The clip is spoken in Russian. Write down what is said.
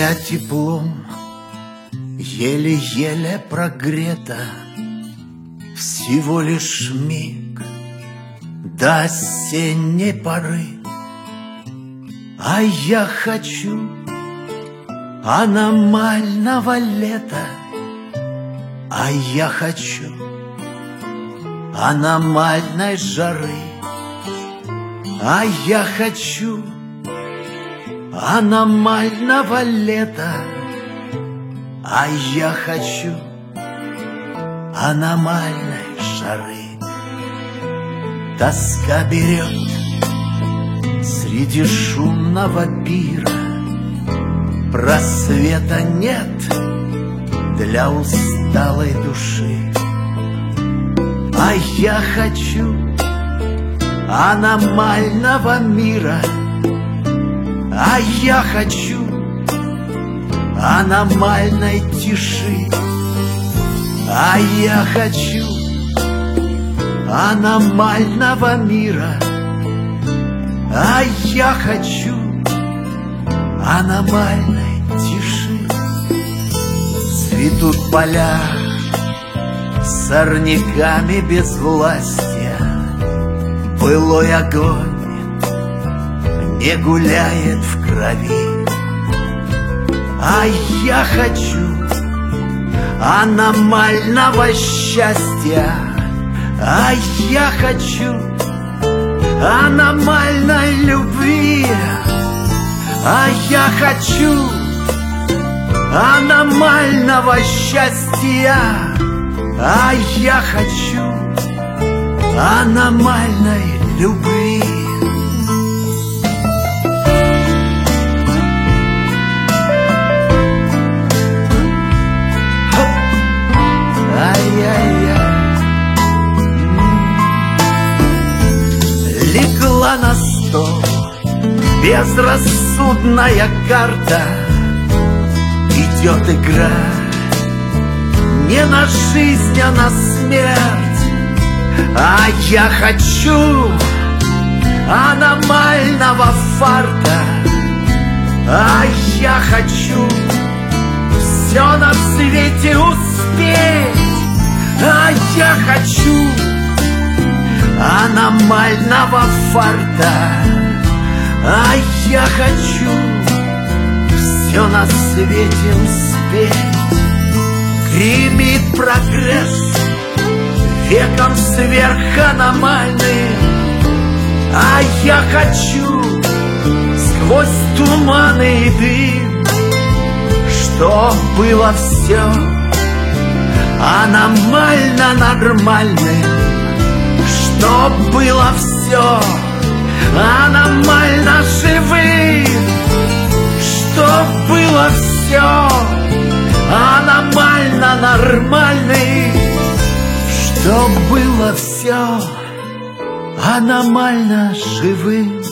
Земля теплом еле-еле прогрета, всего лишь миг до осенней поры. А я хочу аномального лета, а я хочу аномальной жары, а я хочу аномального лета, а я хочу аномальной жары. Тоска берет среди шумного пира, просвета нет для усталой души. А я хочу аномального мира, а я хочу аномальной тиши, а я хочу аномального мира, а я хочу аномальной тиши. Цветут поля сорняками безвластия, былой огонь не гуляет в крови. А я хочу аномального счастья, а я хочу аномальной любви, а я хочу аномального счастья, а я хочу аномальной любви. Легла на стол безрассудная карта, идет игра не на жизнь, а на смерть. А я хочу аномального фарта, а я хочу все на свете успеть, а я хочу аномального фарта, а я хочу все на свете успеть. Гремит прогресс веком сверханомальным, а я хочу сквозь туманы и дым, чтоб было все аномально нормальным, чтоб было все аномально живым, чтоб было все аномально нормальным, чтоб было все аномально живым.